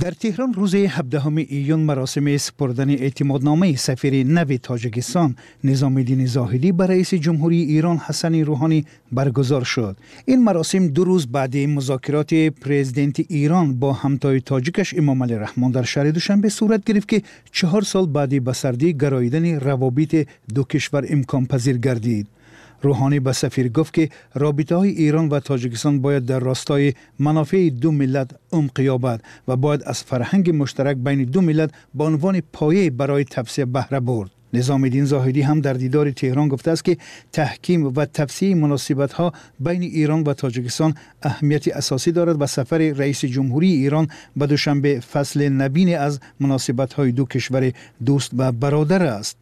در تهران روز 17 ایون مراسم سپردن اعتمادنامه سفیر نو تاجیکستان نظام‌الدین زاهدی به رئیس جمهوری ایران حسن روحانی برگزار شد. این مراسم 2 روز بعد مذاکرات پرزیدنت ایران با همتای تاجیکش امام علی رحمان در شهر دوشنبه صورت گرفت که 4 سال بعد به سردی گراییدن روابط دو کشور امکان پذیر گردید. روحانی به سفیر گفت که رابطه‌های ایران و تاجیکستان باید در راستای منافع دو ملت عمق یابد و باید از فرهنگ مشترک بین دو ملت به عنوان پایه برای توسعه بهره برد. نظام‌الدین زاهدی هم در دیدار تهران گفته است که تحکیم و توسعه مناسبت‌ها بین ایران و تاجیکستان اهمیت اساسی دارد و سفر رئیس جمهوری ایران به دوشنبه فصل نوین از مناسبت‌های دو کشور دوست و برادر است.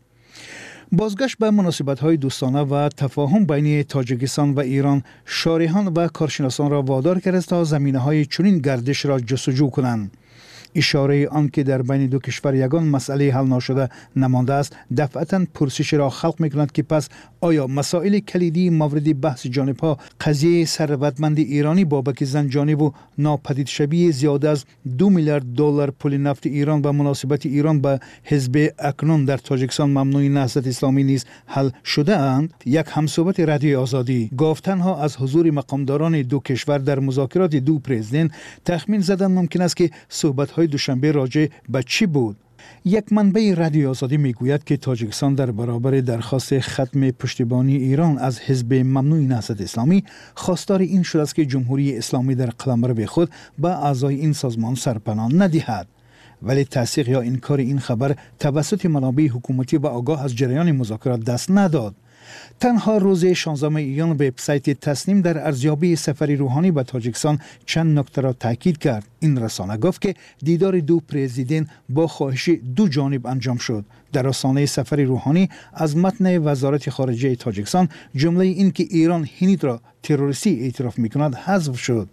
بازگشت به مناسبت‌های دوستانه و تفاهم بین تاجیکستان و ایران شارحان و کارشناسان را وادار کرد تا زمینه‌های چنین گردش را جستجو کنند. اشاره آن که در بین دو کشور یگان مسئله حل نشده نمانده است دفعتاً پرسش را خلق می‌کند که پس آیا مسائل کلیدی مورد بحث جانب‌ها قضیه ثروتمند ایرانی بابک زنجانی و ناپدید شوی زیاده از 2 میلیارد دلار پول نفت ایران و مناسبت ایران به حزب اکنون در تاجیکستان ممنوع نهضت اسلامی نیز حل شده اند؟ یک همصحبت رادیوی آزادی گفت تنها از حضور مقامداران دو کشور در مذاکرات دو پرزیدنت تخمین زدن ممکن است که صحبت‌های دوشنبه راجع به چی بود. یک منبع رادیوی آزادی میگوید که تاجیکستان در برابر درخواست ختم پشتیبانی ایران از حزب ممنوع نهضت اسلامی خواستار این شده است که جمهوری اسلامی در قلمرو خود به اعضای این سازمان سرپناه ندهد. ولی تصدیق یا انکار این خبر توسط منابع حکومتی و آگاه از جریان مذاکرات دست نداد. تنها روز 16 ایون وبسایت تصنیم در ارزیابی سفر روحانی به تاجیکستان چند نکته را تاکید کرد. این رسانه گفت که دیدار دو پرزیدنت با خواهش دو جانب انجام شد. در رسانه سفر روحانی از متن وزارت خارجه تاجیکستان جمله این که ایران هند را تروریستی اعتراف می‌کند حذف شد.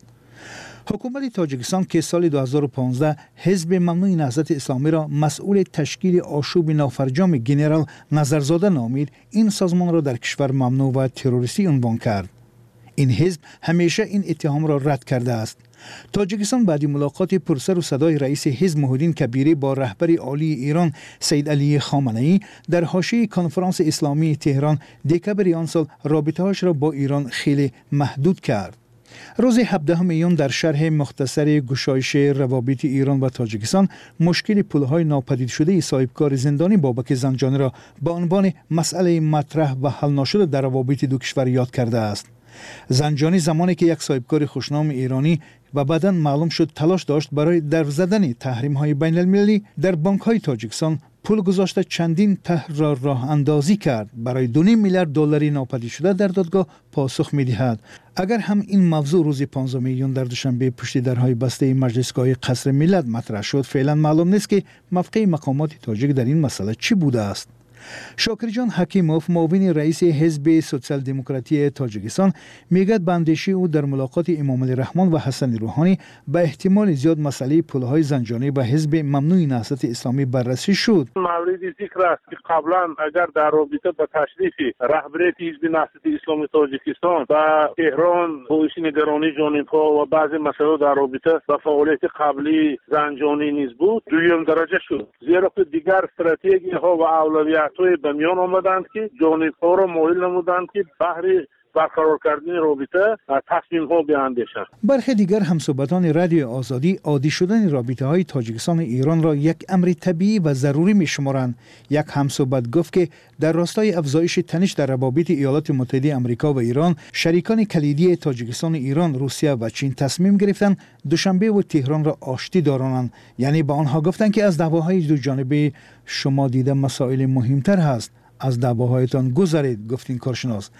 حکومت تاجیکستان که سال 2015 حزب ممنوع نهضت اسلامی را مسئول تشکیل آشوب نافرجام گنرال نظرزاده نامید، این سازمان را در کشور ممنوع و تروریستی عنوان کرد. این حزب همیشه این اتهام را رد کرده است. تاجیکستان بعد ملاقات پرسر و صدای رئیس حزب محی‌الدین کبیری با رهبر عالی ایران سید علی خامنه‌ای در حاشیه کنفرانس اسلامی تهران دکبر آن سال رابطه‌اش را با ایران خیلی محدود کرد. روز 17 ایون در شرح مختصر گشایش روابط ایران و تاجیکستان مشکل پولهای ناپدید شده صاحبکار زندانی بابک زنجانی را با عنوان مسئله مطرح و حل نشده در روابط دو کشور یاد کرده است. زنجانی زمانی که یک صاحبکار خوشنام ایرانی و بعداً معلوم شد تلاش داشت برای درو زدن تحریم‌های بین المللی در بانک‌های تاجیکستان پول گذاشته چندین طرح را راه اندازی کرد. برای 2.5 میلیارد دلاری ناپدید شده در دادگاه پاسخ می‌دهد. اگر هم این موضوع روز 15 ایون در دوشنبه پشت درهای بسته مجلسگاه قصر ملت مطرح شد، فعلا معلوم نیست که موقع مقامات تاجیک در این مسئله چی بوده است. شاکر جان حکیموف معاون رئیس حزب سوسیال دموکراتی تاجیکستان میگوید به اندیشه او در ملاقات امام علی رحمان و حسن روحانی به احتمال زیاد مسئله پولهای زنجانی به حزب ممنوع نهضت اسلامی بررسی شد. موردی ذکر است که قبلا اگر در رابطه با تشریف رهبری حزب نهضت اسلامی تاجیکستان و تهران با نگرانی جانبها و بعضی مسائل در رابطه با فعالیت قبلی زنجانی نیز بود، دویم درجه شد، زیرا که دیگر استراتژی ها و اولویت به میان آمدند که جانبها را مایل نمودند که بهر برقرار کردن رابطه تصمیم ها بیاندیشند. برخی دیگر همصحبتان رادیوی آزادی عادی شدن رابطه های تاجیکستان ایران را یک امر طبیعی و ضروری می شمارند. یک همصحبت گفت که در راستای افزایش تنش در روابط ایالات متحده آمریکا و ایران، شریکان کلیدی تاجیکستان ایران، روسیه و چین تصمیم گرفتند دوشنبه و تهران را آشتی دارانند. یعنی با آنها گفتند که از دعواهای دو جانبه شما دیده مسائل مهمتر هست، از دعواهایتان گذرید، گفت این کارشناس.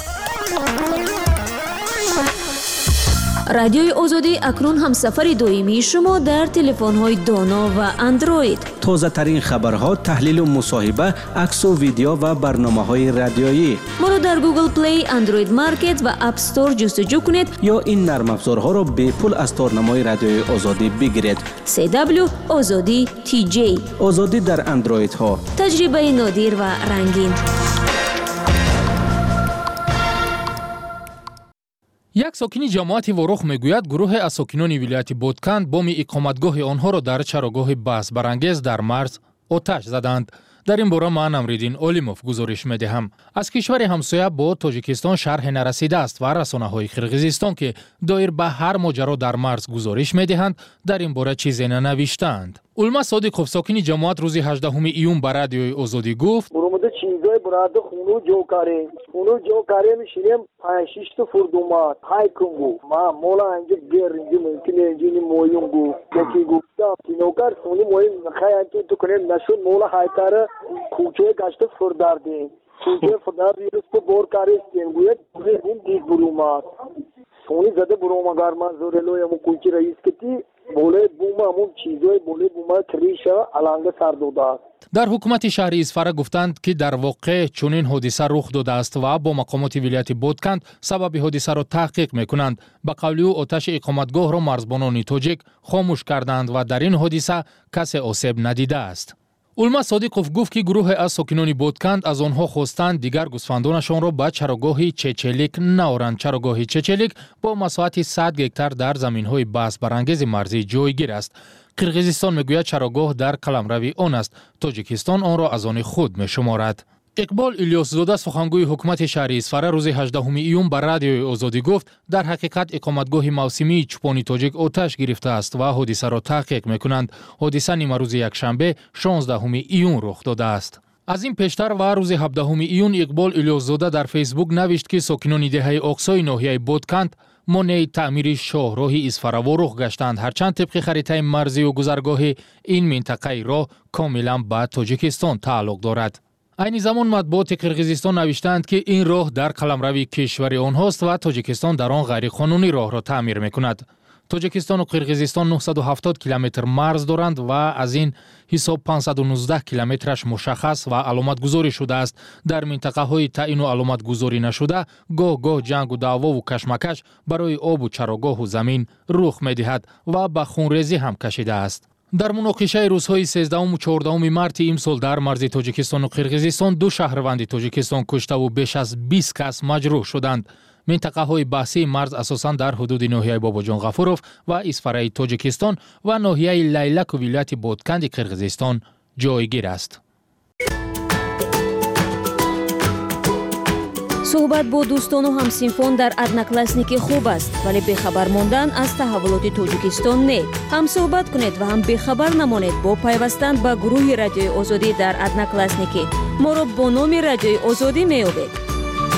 رادیوی آزادی اکنون هم سفر دائمی شما در تلفن‌های دانا و اندروید. تازه ترین خبرها، تحلیل و مصاحبه، عکس و ویدیو و برنامه‌های رادیویی. ما را در گوگل پلی، اندروید مارکت و اپ استور جستجو کنید یا این نرم افزارها را به پول از تارنمای رادیوی آزادی بگیرید. CW آزادی TJ. آزادی در اندروید ها. تجربه نادر و رنگین. یک ساکنی جماعت ورخ میگوید گروه از ساکنان ولایت بودکند بام اقامتگاه آنها را در چراگاه بحث برانگیز در مرز آتش زدند. در این باره من امریدین اولیموف گزارش میدهم. از کشور همسایه با تاجیکستان شرح نرسیده است و رسانه‌های قرقیزستان که دایر به هر ماجرا در مرز گزارش میدهند در این باره چیزی ننوشتند. علما صادقوف ساکنی جماعت روز 18 ایون به رادیوی آزادی گفت چیزای براده خونو جو کاره میشینیم 5-6 تا فردومات های کنگو ما مولا انجا گرنجی ممکنه انجینی مویونگو یکی گفتم تینوکر خونی مویم خیلی تو کنیم نشون مولا های کاره کوچه گشت فرداردیم کوچه فرداردیم تو بور کاره استینگویت بیم دیگ برومات خونی زده بروماگر من زورلوی همون کوچه رئیس کتی بوله بوم همون چیزای بوله بوم کریشه علانگ سردوده. در حکومت شهر اسفره گفتند که در واقع چنین حادثه رخ داده است و با مقامات ولایت بودکند سبب حادثه را تحقیق میکنند. به قول او آتش اقامتگاه را مرزبانان تاجیک خاموش کردند و در این حادثه کسی آسیب ندیده است. علما صادقوف گفت که گروه از ساکنان بودکند از آنها خواستند دیگر گوسفندانشان را به چراگاه چچلیک نآورند. چراگاه چچلیک با مساحت 100 هکتار در زمین‌های بحث برانگیز مرزی جایگیر است. قرقیزستان میگوید چراگاه در قلمروی آن است. تاجیکستان آن را از آن خود میشمارد. اقبال الیاس زاده سخنگوی حکومت شهر اسفره روز 18 ایون به رادیوی آزادی گفت در حقیقت اقامتگاه موسمی چوپانی تاجیک آتش گرفته است و حادثه را تحقیق میکنند. حادثه نیمه روز یکشنبه 16 ایون رخ داده است. از این پیشتر و روز 17 ایون اقبال الیاس زاده در فیسبوک نوشت که ساکنان دهه اقصای ناحیه بودکند مانع تعمیر شاهراه اسفره ورخ گشتند، هرچند طبق خریطه مرزی و گذرگاه این منطقه راه کاملا به تاجیکستان تعلق دارد. این زمان مطبوعات قرقیزستان نوشتند که این راه در قلمروی کشور آنهاست و تاجیکستان در آن غیر قانونی راه را تعمیر میکند. تاجیکستان و قرقیزستان 970 کیلومتر مرز دارند و از این حساب 519 کیلومترش مشخص و علامت گذاری شده است. در منطقه های تعیین و علامت گذاری نشده گاه جنگ و دعوا و کشمکش برای آب و چراگاه و زمین رخ می‌دهد و به خونریزی هم کشیده است. در مناقشه روزهای 13 و 14 مارت امسال در مرز تاجیکستان و قرقیزستان 2 شهروند تاجیکستان کشته و بیش از 20 کس مجروح شدند. منطقه های بحثی مرز اساساً در حدود ناحیه باباجان غفوروف و اسفره تاجیکستان و ناحیه لیلک و ولایت بودکند قرقیزستان جایگیر است. صحبت با دوستان و همسنفان در ادناکلاسنیکی خوب است، ولی بخبر ماندن از تحولات تاجیکستان نه. هم صحبت کنید و هم بخبر نمانید با پیوستن به گروه رادیوی آزادی در ادناکلاسنیکی. ما را با نام رادیوی آزادی میابید.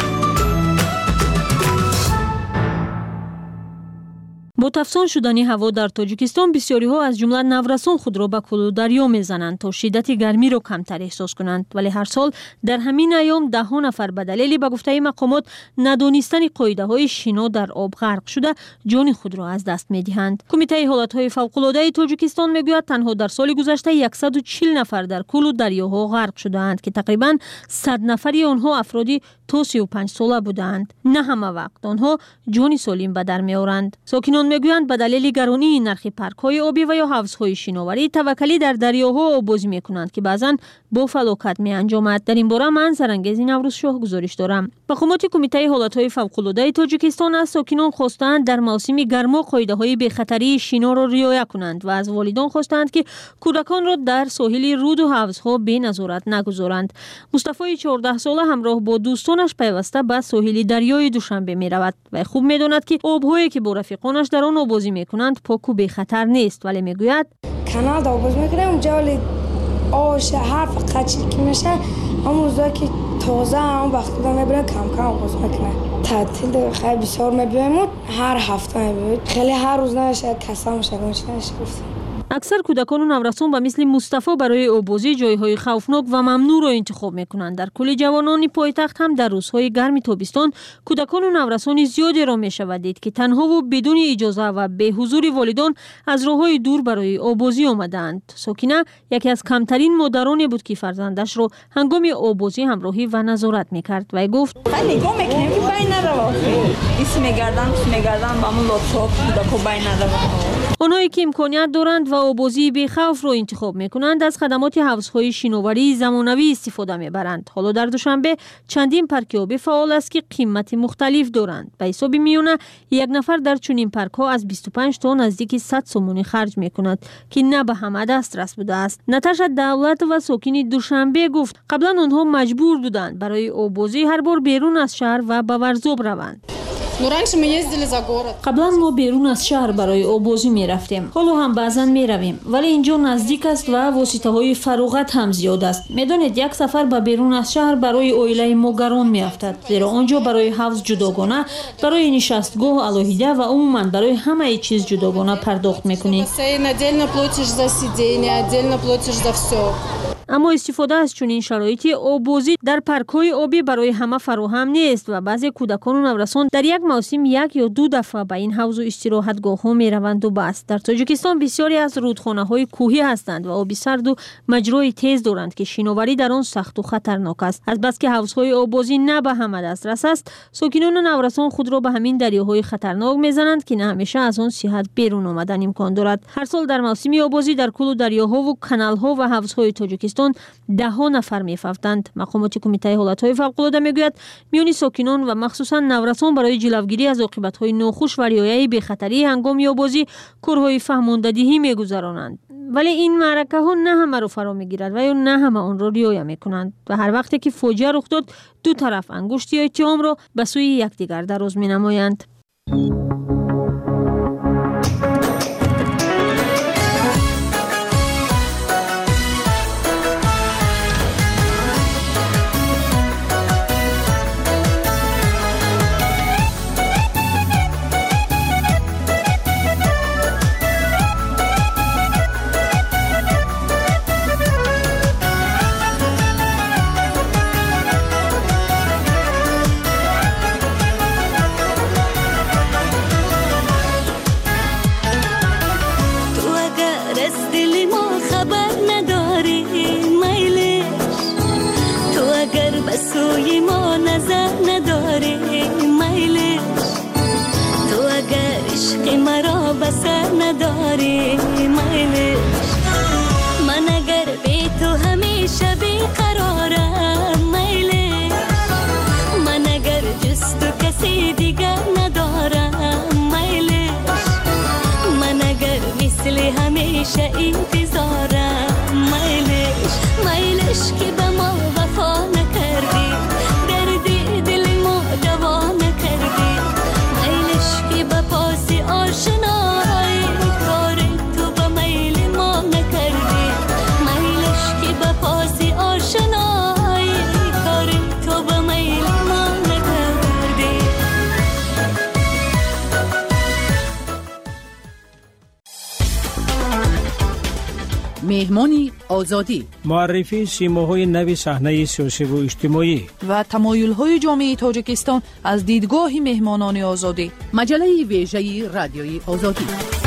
با تفسان شدنی هوا در تاجیکستان بسیاری ها از جمله نورسان خود را به کلو دریا میزنند تا شدت گرمی را کمتر احساس کنند، ولی هر سال در همین ایام 10 نفر به دلیل به گفته مقامات ندانستن قاعده های شنا در آب غرق شده جان خود را از دست میدهند. کمیته حالات های فوق العاده تاجیکستان میگوید تنها در سال گذشته 140 نفر در کلو دریاها غرق شدهاند که تقریبا 100 نفری آنها افرادی تا 35 ساله بودند. نه همه وقت آنها جان سالم به در میآورند. ساکنان میگویند به دلیل گرانی نرخ پارک‌های آبی و یا حوض‌های شناوری توکلی در دریاها آببازی می‌کنند که بعضاً با فلاکت می‌انجامد. در این باره من سرانگیز نوروز شاه گزارش دارم. مقامات کمیته حالات‌های فوق‌العاده تاجیکستان از ساکنان خواستند در موسم گرما قاعده‌های بی‌خطری شنا را رعایت کنند و از والدان خواستند که کودکان را در ساحل رود و حوض‌ها بی نظارت نگذارند. مصطفی 14 ساله همراه با دوستانش پیوسته به ساحل دریای دوشنبه می‌رود و خوب می‌داند که آب‌هایی که با رفیقانش در آن آبازی می‌کنند پاک و بی خطر نیست، ولی میگوید کانال آباز می‌کنه اونجا ولی آش حرف قچی که میشه اون روزا که تازه اون وقتی دارم میبرم کم آباز میکنه. تعطیل خیلی بسیار میبینیم هر هفته میبینیم خیلی هر روز نشه کسا میشه گفت. اکثر کودکان و نورسان به مثل مصطفی برای آبازی جایهای خوفناک و ممنوع را انتخاب میکنند. در کل جوانان پایتخت هم در روزهای گرم تابستان کودکان و نورسان زیادی را میشود دید که تنها و بدون اجازه و به حضور والدان از راههای دور برای آبازی آمدند. ساکنه یکی از کمترین مادرانی بود که فرزندش را هنگام آبازی همراهی و نظارت میکرد و گفت نگاه میکنیم که بین نرو اسم میگردن با همون لطفا کودکو بین نرو. آنهایی که امکانیت دارند و آبازی بی‌خوف را انتخاب می‌کنند از خدمات حوض‌های شناوری زمانوی استفاده می‌برند. حالا در دوشنبه چندین پارک آبی فعال است که قیمت مختلف دارند. به حساب میانه یک نفر در چنین پارک‌ها از 25 تا نزدیک 100 سومونی خرج می‌کند که نه به همه دسترس بوده است. نتاشا دولت و ساکنین دوشنبه گفت قبلا آنها مجبور بودند برای آبازی هر بار بیرون از شهر و به ورزوب روند. قبلا ما بیرون از شهر برای آبازی می رفتیم. حالا هم بعضا می رویم. ولی اینجا نزدیک است و واسطه های فراغت هم زیاد است. میدانید یک سفر به بیرون از شهر برای عائله ما گران می افتد. زیرا آنجا برای حوض جداگانه، برای نشستگاه علاهیده و عموما برای همه چیز جداگانه پرداخت میکنید. اما استفاده از چنین شرایطی آبازی در پارک‌های آبی برای همه فراهم نیست و بعضی کودکان و نوجوانان در یک موسم یک یا دو دفعه به این حوض و استراحتگاه‌ها می‌روند و بس. در تاجیکستان بسیاری از رودخانه‌های کوهی هستند و آب سرد و مجرای تیز دارند که شناوری در آن سخت و خطرناک است. از بس که حوض‌های آبازی نه به همه دسترس است، ساکنان و نوجوانان خود را به همین دریاهای خطرناک می‌زنند که نه همیشه از آن صحت بیرون آمدن امکان دارد. هر سال در موسم آبازی در کل دریاها و کانال‌ها و حوض‌های تاجیکستان ده ها نفر می‌افتند. مقامات کمیته حالت‌های فوق‌العاده میگوید میان ساکنان و مخصوصاً نوجوانان برای جلوگیری از عاقبت‌های ناخوش و رعایت بی‌خطری هنگام آبازی کارهای فهماندهی می‌گذرانند. ولی این معرکه‌ها نه همه را فرا می‌گیرد و یا نه همه آن را رعایت می‌کنند و هر وقتی که فاجعه رخ داد دو طرف انگشتی اتهام را به سوی یکدیگر دراز می‌نمایند. مهمانی آزادی، معرفی سیماهای نوی صحنه سیاسی و اجتماعی و تمایل‌های جامعه تاجیکستان از دیدگاه مهمانان آزادی. مجله ویژه رادیوی آزادی.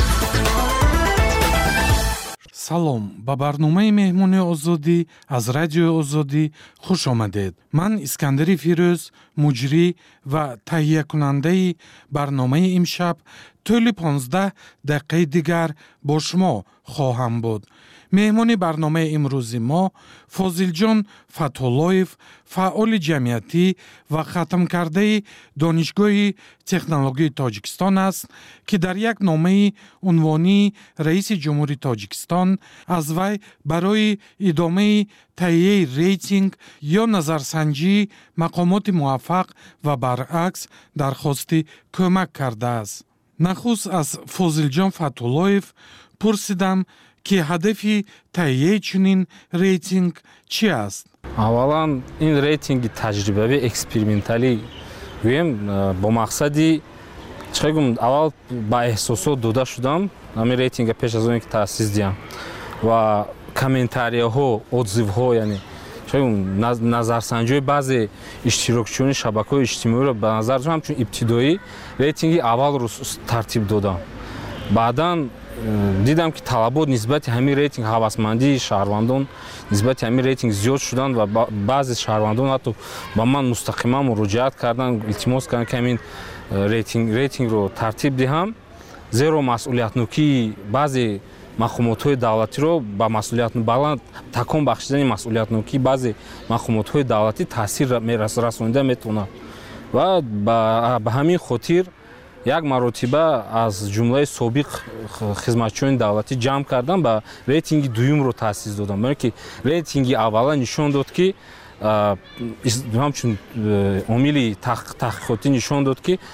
салом ба барномаи меҳмони озодӣ аз радиои озодӣ хуш омадед. ман искандари фирӯз муҷрӣ ва таҳиякунандаи барномаи имшаб тӯли 15 дақиқаи дигар бо шумо хоҳам буд. меҳмони барномаи имрӯзи мо фозилҷон фатҳуллоев, фаъоли ҷамъиятӣ ва хатмкардаи донишгоҳи технологияи Тоҷикистон аст, ки дар як номаи унвонии раиси ҷумҳури Тоҷикистон аз вай барои идомаи таҳияи рейтинг ё назарсанҷии мақомоти муваффақ ва баръакс дархости кӯмак кардааст. нахуст аз Фозилҷон Фатҳуллоев пурсидам ки ҳадафи таҳияи чунин рейтинг чӣ аст? аввалан ин рейтинги таҷрибавӣ эксперименталӣ гӯем бо мақсади чӣ гум аввал ба эҳсосот дода шудам ҳамин рейтинга пеш аз оне ки таъсис диҳам ва комментарияҳо отзивҳо яъне чӣ гум назарсанҷиҳои баъзе иштирокчиёни шабакаҳои иҷтимоиро ба назар дошам ҳамчун ибтидоӣ рейтинги аввалро тартиб додам. баъдан дидам ки талабот нисбати ҳамин рейтинг ҳавасмандии шаҳрвандон нисбати ҳамин рейтинг зиёд шуданд ва баъзе шаҳрвандон ҳатто ба ман мустақиман муроҷиат карданд, илтимос карданд ки ҳамин рейтингро тартиб диҳам зеро масъулиятнокии баъзе мақомотҳои давлатиро ба масъулият баланд такон бахшидани масъулиятнокии баъзе мақомотҳои давлатӣ таъсир расонида метавонад ва ба ҳамин хотир як маротиба аз ҷумлаи собиқ хизматчиёни давлатӣ ҷамъ кардам ба рейтинги дуюмро таъсис додам, барои ки рейтинги аввала нишон дод ки ҳамчун омили таҳқиқотӣ нишон дод ки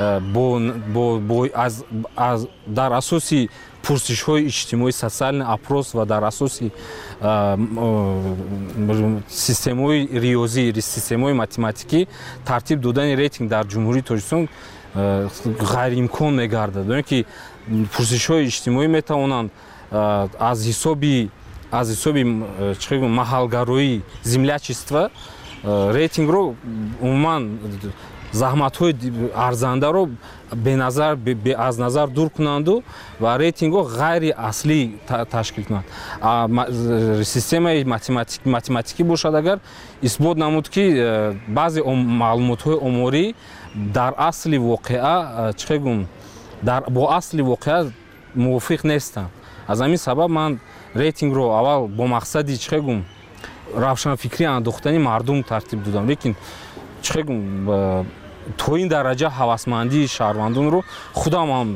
дар асоси пурсишҳои иҷтимоӣ социални апрос ва дар асоси системаҳои риёзӣ системаҳои математикӣ тартиб додани рейтинг дар ҷумҳурии Тоҷикистон ғайриимкон мегардад, барои ки пурсишҳои иҷтимоӣ метавонанд аз ҳисоби маҳалгароӣ землячества рейтингро умуман заҳматҳои арзандаро аз назар дур кунанду ва рейтингро ғайри аслӣ ташкил кунанд. Системаи математикӣ бошад, агар исбот намуд ки баъзе маълумотҳои оморӣ дар асли воқеа бо асли воқеа мувофиқ нестанд. Аз ҳамин сабаб ман рейтингро аввал бо мақсади равшанфикрӣ андохтани мардум тартиб додам, лекин то ин дараҷа ҳавасмандии шаҳрвандонро худам ҳам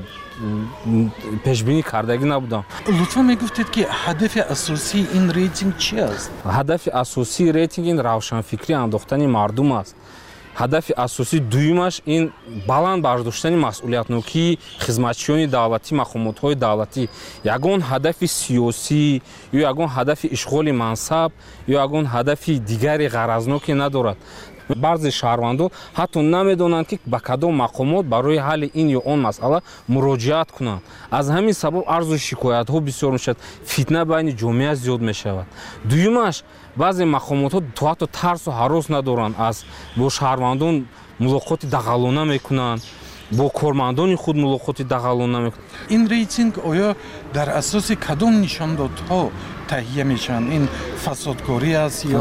пешбинӣ кардагӣ набудам. лутфан мегуфтед ки ҳадафи асосии ин рейтинг чи аст? Ҳадафи асосии рейтинг ин равшанфикрӣ андохтани мардум аст. ҳадафи асосии дуюмаш ин баланд бардоштани масъулиятнокии хизматчиёни давлатӣ, мақомотҳои давлатӣ. Ягон ҳадафи сиёсӣ ё ягон ҳадафи ишғоли мансаб ё ягон ҳадафи дигари ғаразноке надорад. баъзе шаҳрвандон ҳатто намедонанд ки ба кадом мақомот барои ҳалли ин ё он масъала муроҷиат кунанд. Аз ҳамин сабаб арзу шикоятҳо бисёр мешавад, фитна байни ҷомеа зиёд мешавад. Дуюмаш баъзе мақомотҳо ҳатто тарсу ҳарос надоранд, бо шаҳрвандон мулоқоти дағалона мекунанд, бо кормандони худ мулоқоти дағалона мекунанд. ин рейтинг оё дар асоси кадом нишондодҳо таҳия мешаванд? Ин фасодкорӣ аст ё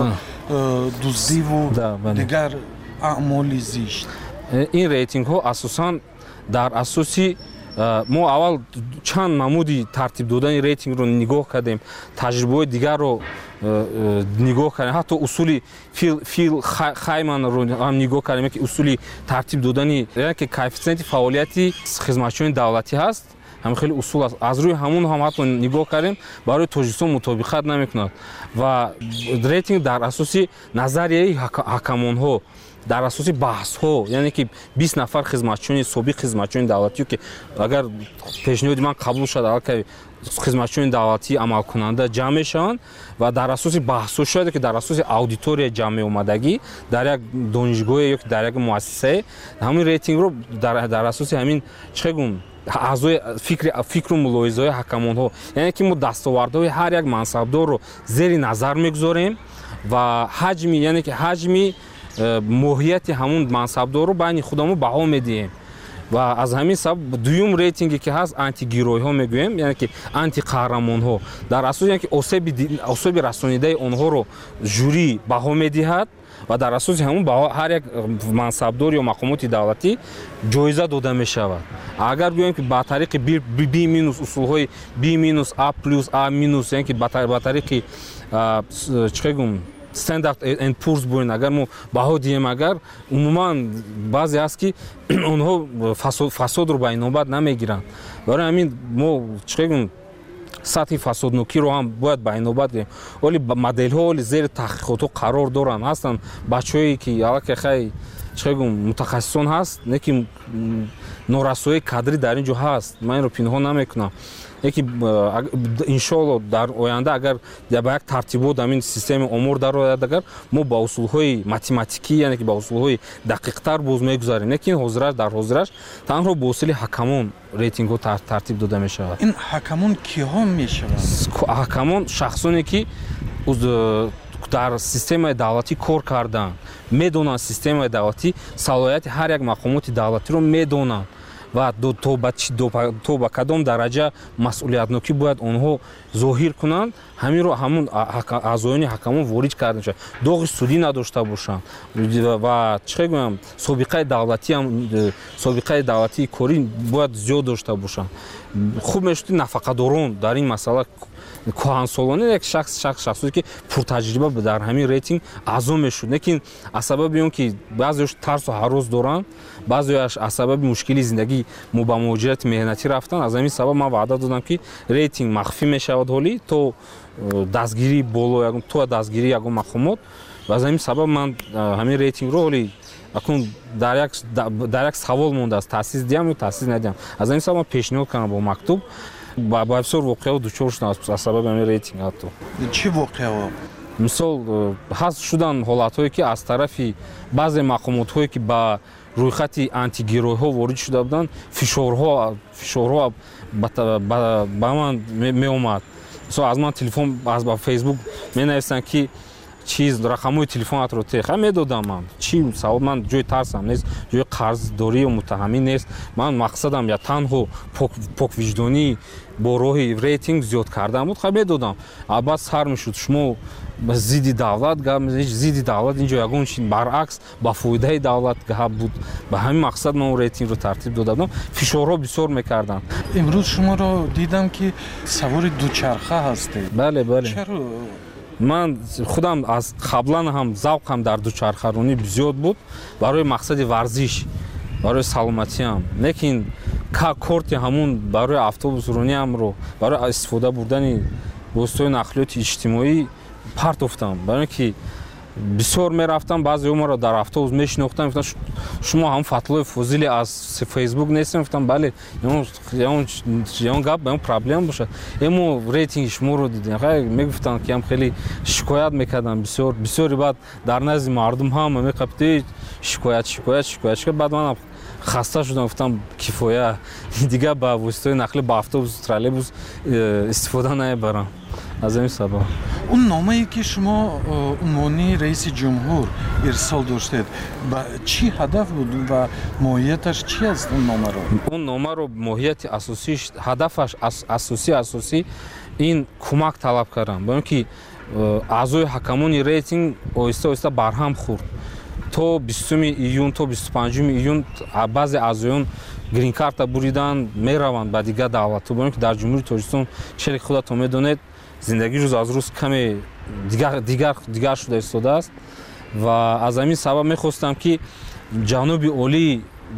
дуздиву дигар аъмоли зишт? Ин рейтингҳо асосан дар асоси мо аввал чанд намуди тартиб додани рейтингро нигоҳ кардем, таҷрибаҳои дигарро нигоҳ кардем, ҳатто усули Фил Хайманро ҳам нигоҳ кардем, ки усули тартиб додани ки коэффициенти фаъолияти хизматчиёни давлатӣ ҳаст. ҳамин хеле усул аст. Аз рӯи ҳамон ҳам ҳатто нигоҳ кардем, барои Тоҷикистон мутобиқат намекунад ва рейтинг дар асоси назарияи ҳакамонҳо, дар асоси баҳсҳо, яъне ки 20 нафар хизматчиёни собиқ хизматчиёни давлатӣ ки агар пешниҳоди ман қабул шуда хизматчиёни давлатӣ амалкунанда ҷамъ мешаванд ва дар асоси баҳсҳо шояд ки дар асоси аудитория ҷамъ меомадагӣ дар як донишгоҳе ё ки дар як муассисае ҳамин рейтингро дар асоси ҳамин аъзои фикру мулоҳизаҳои ҳакамонҳо, яъне ки мо дастовардҳои ҳар як мансабдорро зери назар мегузорем ва ҳаҷми, яъне ки ҳаҷми моҳияти ҳамун мансабдорро байни худамо баҳо медиҳем. ва аз ҳамин сабаб дуюм рейтинге ки ҳаст антигироиҳо мегӯем, яъне ки антиқаҳрамонҳо, дар асоси яъне ки осеби расонидаи онҳоро жюри баҳо медиҳад ва дар асоси ҳамун ҳар як мансабдор ё мақомоти давлатӣ ҷоиза дода мешавад. Агар гӯем ки ба тариқи B- усулҳои B- A+, A-, яъне ки ба тариқи Standard and Poor's бӯрин, агар мо баҳо диҳем, агар умуман баъзе аст ки онҳо фасодро ба инобат намегиранд. Барои ҳамин мо сатҳи фасоднокиро ҳам бояд ба инобат гирем. Оли моделҳо оли зери таҳқиқотҳо қарор доранд. Ҳастанд бачаҳое ки аллакай мутахассисон ҳаст, неки норасоии кадрӣ дар ин ҷо ҳаст. Ман инро пинҳон намекунам. Яки иншоалло дар оянда агар ба як тартибот ҳамин системаи омор дарояд, агар мо ба усулҳои математикӣ, яъне ки ба усулҳои дақиқтар боз мегузарем, лекин дар ҳозираш танҳо бо усули ҳакамон рейтингҳо тартиб дода мешавад. ин ҳакамон киҳо мешаванд? ҳакамон шахсоне ки дар системаи давлатӣ кор карданд, медонанд системаи давлатӣ салоҳияти ҳар як мақомоти давлатиро медонанд ва то ба кадом дараҷа масъулиятнокӣ бояд онҳо зоҳир кунанд, ҳаминро ҳамун аъзоёни ҳакамон ворид карда мешавад. доғи судӣ надошта бошанд ва чӣ гӯям собиқаи давлатии корӣ бояд зиёд дошта бошанд. хуб мешуд нафақадорон дар ин масъала кӯҳансолона як шахсоте ки пуртаҷриба дар ҳамин рейтинг аъзо мешуд, лекин аз сабаби он ки баъзеош тарсу ҳарос доранд, баъзеош аз сабаби мушкили зиндагӣ ба муҳоҷирати меҳнатӣ рафтанд, аз ҳамин сабаб ман ваъда додам ки рейтинг махфӣ мешавад ҳолӣ то дастгирии боло то дастгирии ягон мақомот. аз ҳамин сабаб ман ҳамин рейтингро ҳолӣ акун дар як савол мондааст, таъсис диҳам ё таъсис надиҳам. аз ҳамин сабаб ман пешниҳод кардам бо мактуб ба бисёр воқеаҳо дучор шудам аз сабаби ҳамин рейтинг. ҳатто чӣ воқеаҳо? мисол ҳаст шудан ҳолатҳое ки аз тарафи баъзе мақомотҳое ки ба рӯйхати антигироиҳо ворид шуда буданд, фишорҳо ба ман меомад. мисол аз ман телефон ба фейсбук менависанд ки чиз рақамҳои телефонатро тех медодам. ман чӣ савол, ман ҷои тарсам нест, ҷои қарздорӣ ё муттаҳамӣ нест. ман мақсадам я танҳо поквиҷдонӣ бо роҳи рейтинг зиёд кардан буд, медодам. албат сар мешуд шумо зидди давлат гап мезанед, зидди давлат инҷо ягон чи баръакс ба фоидаи давлат гап буд. ба ҳамин мақсад ман рейтингро тартиб дода будам. фишорҳо бисёр мекарданд. имрӯз шуморо дидам ки савори дучарха ҳастед. бале чаро? ман худам аз қаблан ҳам завқам дар дучархаронӣ зиёд буд барои мақсади варзиш, барои саломатиам. лекин корти ҳамун барои автобусрониамро барои истифода бурдани воситаҳои нақлиёти иҷтимоӣ партофтам. барои ки бисёр мерафтам, баъзеҳо маро дар автобус мешинохтанд, гуфтанд шумо ҳам Фатлои Фозили аз фейсбук нестем? гуфтам бале, ягон гап, ягон проблема бошад. эмо рейтинги шуморо дидем. мегуфтанд ки ҳам хеле шикоят мекардам, бисёри баъд дар назди мардум ҳам меқабти шикоят. баъд манам хаста шудам, гуфтам кифоя, дигар ба воситаҳои нақлӣ ба автобус, троллейбус истифода намебарам. аз ҳамин сабаб он номае ки шумо унвони раиси ҷумҳур ирсол доштед, ба чӣ ҳадаф буд ва моҳияташ чӣ аст он номаро? он номаро моҳияти асосиш, ҳадафаш асосӣ ин кӯмак талаб кардан, бо ин ки аъзои ҳакамони рейтинг оҳиста барҳам хӯрд. то 20 июн то 25 июн баъзе аъзоён гринкарта буридан мераванд ба дигар давлатҳо, бо ин ки дар ҷумҳури Тоҷикистон чели худатон медонед зиндагӣ рӯз аз рӯз каме дигар шуда истодааст. ва аз ҳамин сабаб мехостам ки ҷаноби олӣ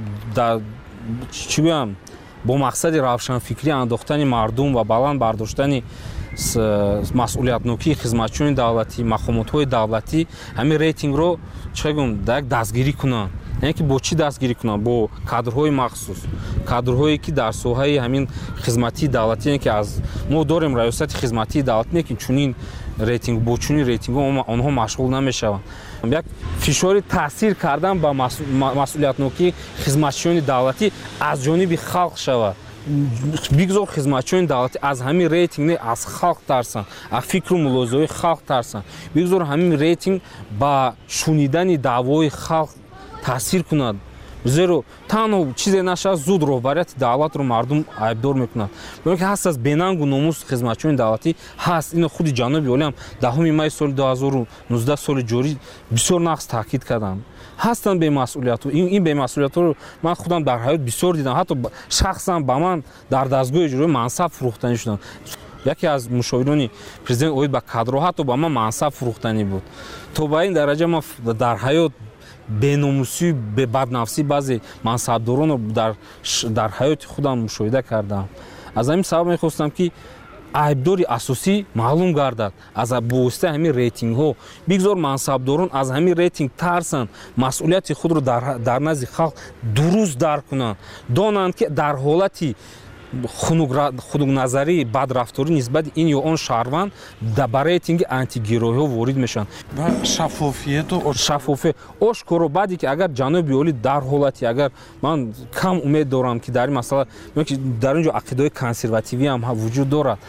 чӣ гӯям бо мақсади равшанфикрӣ андохтани мардум ва баланд бардоштани масъулиятнокии хизматчиёни давлатӣ, мақомотҳои давлатӣ ҳамин рейтингро чӣ гӯям як дастгирӣ кунанд. яъне ки бо чӣ дастгирӣ кунанд? бо кадрҳои махсус, кадрҳое ки дар соҳаи ҳамин хизматии давлатӣ, яъне ки аз мо дорем раёсати хизматии давлатӣ, лекин чунин рейтинг бо чунин рейтингҳо онҳо машғул намешаванд. як фишори таъсир кардан ба масъулиятнокии хизматчиёни давлатӣ аз ҷониби халқ шавад. бигзор хизматчиёни давлатӣ аз ҳамин рейтинг не аз халқ тарсанд, аз фикру мулозаҳои халқ тарсанд. бигзор ҳамин рейтинг ба шунидани даъвои халқ таъсир кунад. зеро танҳо чизе нашад зуд роҳбарияти давлатро мардум айбдор мекунад. бо ин ки ҳаст аз бенангу номус хизматчиёни давлатӣ ҳаст. ино худи ҷаноби олиам 10 майи соли 2019 соли ҷорӣ бисёр нағз таъкид карданд. ҳастанд бемасъулиятҳо. ин бемасъулиятҳоро ман худам дар ҳаёт бисёр дидам. ҳатто шахсан ба ман дар дастгоҳи иҷроӣ мансаб фурӯхтанӣ шуданд. яке аз мушовирони президент оид ба кадрҳо ҳатто ба ман мансаб фурӯхтанӣ буд. то ба ин дараҷа ман дар ҳаёт беномусӣ, баднафсӣ баъзе мансабдоронро дар ҳаёти худам мушоҳида кардам. аз ҳамин сабаб мехостам ки айбдори асосӣ маълум гардад аз бовоситаи ҳамин рейтингҳо. бигзор мансабдорон аз ҳамин рейтинг тарсанд, масъулияти худро дар назди халқ дуруст дарк кунанд, донанд ки дар ҳолати хунукназарӣ, бадрафторӣ нисбати ин ё он шаҳрванд ба рейтинги антигироиҳо ворид мешаванд. шаффофият ошкоро баъде ки агар ҷаноби олӣ дар ҳолати, агар ман кам умед дорам ки дар ин масъала, дар инҷо ақидаҳои консервативӣ ҳам вуҷуд дорад,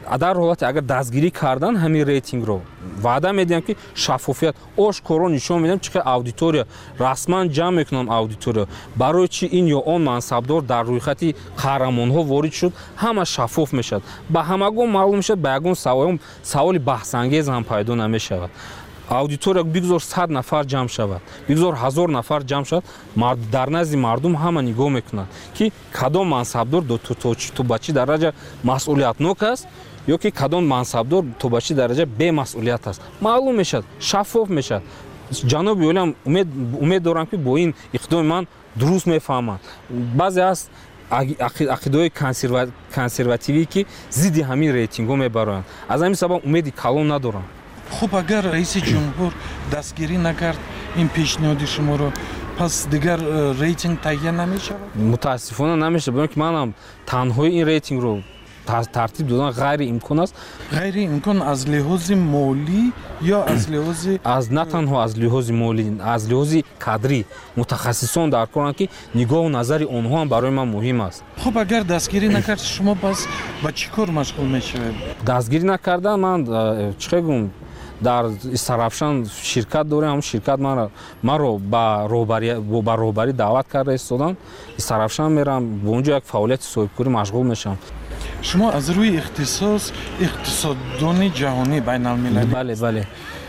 дар ҳолате агар дастгирӣ кардан ҳамин рейтингро ваъда медиҳам ки шаффофият ошкоро нишон медиҳам чӣ қадр аудитория расман ҷамъ мекунам аудитория барои чӣ ин ё он мансабдор дар рӯйхати қаҳрамонҳо ворид шуд ҳама шаффоф мешавад ба ҳамагон маълум мешавад ба ягон саволи баҳсангез ҳам пайдо намешавад аудитория бигзор 100 нафар ҷамъ шавад бигзор 1000 нафар ҷамъ шавад дар назди мардум ҳама нигоҳ мекунад ки кадом мансабдор то ба чӣ дараҷа масъулиятнок аст ё ки кадом мансабдор то ба чӣ дараҷа бемасъулият аст маълум мешавад шаффоф мешавад ҷаноби олиам умед дорам ки бо ин иқтидоми ман дуруст мефаҳманд баъзе аст ақидаҳои консервативӣ ки зидди ҳамин рейтингҳо мебароянд аз ҳамин сабаб умеди калон надорам хуб агар раиси ҷумҳур дастгирӣ накард ин пешниҳоди шуморо пас дигар рейтинг таҳия намешавад мутаассифона намешавад бо ин ки манам танҳои ин рейтингро тартиб додан ғайриимкон аст ғайриимкон аз лиҳози молӣ ё аз лиҳози на танҳо аз лиҳози молӣ аз лиҳози кадрӣ мутахассисон дар коранд ки нигоҳу назари онҳо ҳам барои ман муҳим аст хуб агар дастгирӣ накард шумо пас ба чӣ кор машғул мешавед дастгирӣ накардан ман чӣ гум дар Сарафшан ширкат дорем ҳамун ширкат маро ба роҳбарӣ даъват карда истодан Сарафшан мерам ба онҷо як фаъолияти соҳибкорӣ машғул мешавам шумо аз рӯи ихтисос иқтисоддони ҷаҳонӣ байналмилалӣ бале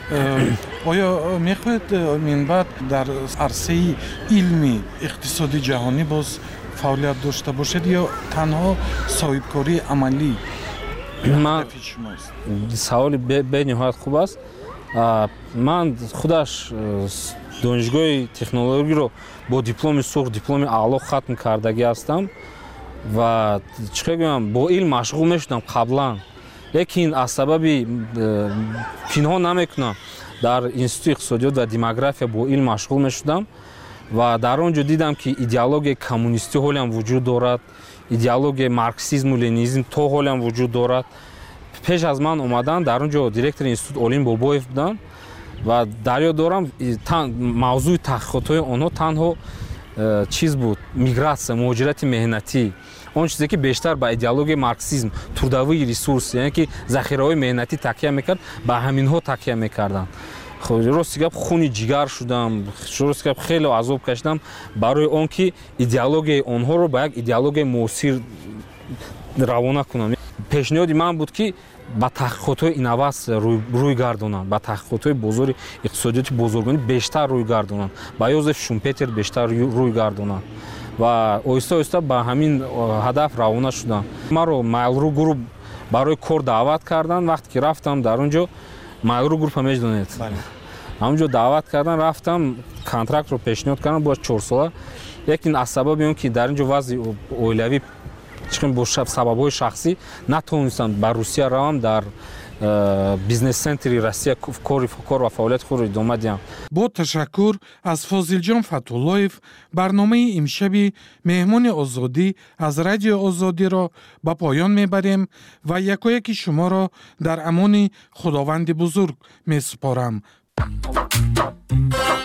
оё мехоҳед минбаъд дар арсаи илми иқтисоди ҷаҳонӣ боз фаъолият дошта бошед ё танҳо соҳибкории амалӣ ҳадафи шумост саволи бениҳоят хуб аст ман худаш донишгоҳи технологиро бо дипломи сурх дипломи аъло хатм кардагӣ ҳастам ва чӣ гӯям бо илм машғул мешудам қаблан лекин аз сабаби пинҳон намекунам дар институти иқтисодиёт ва демография бо илм машғул мешудам ва дар он ҷо дидам ки идеологияи коммунистӣ ҳолиам вуҷуд дорад идеологияи марксизму ленинизм то ҳолиам вуҷуд дорад пеш аз ман омадан дар он ҷо директори институт Олим Бобоев буданд ва дар ёд дорам мавзӯи таҳқиқотҳои онҳо танҳо чиз буд мигратсия муҳоҷирати меҳнатӣ он чизе ки бештар ба идеологияи марксизм трудовии ресурс яъне ки захираҳои меҳнатӣ такя мекард ба ҳаминҳо такя мекарданд рости гап хуни ҷигар шудам рости гап хеле азоб кашидам барои он ки идеологияи онҳоро ба як идеологияи муосир равона кунам пешниҳоди ман буд ки ба таҳқиқотҳои инноватсия рӯй гардонанд ба таҳқиқотҳои бозори иқтисодиёти бозоргонӣ бештар рӯй гардонанд ба Йозеф Шумпетер бештар рӯй гардонанд ва оҳиста оҳиста ба ҳамин ҳадаф равона шудам маро Mail.ru групп барои кор даъват карданд вақте ки рафтам дар он ҷо Mail.ru группа медонед ҳамон ҷо даъват кардан рафтам контрактро пешниҳод кардам бо 4 сола лекин аз сабаби он ки дар ин ҷо вазъи оилавӣ бо сабабҳои шахсӣ натонистам ба Русия равам дар бизнес-центри Россия кор ва фаъолияти худро идома диҳам бо ташаккур аз Фозилҷон Фатҳуллоев барномаи имшаби меҳмони озодӣ аз радиои озодиро ба поён мебарем ва якояки шуморо дар амони худованди бузург месупорам.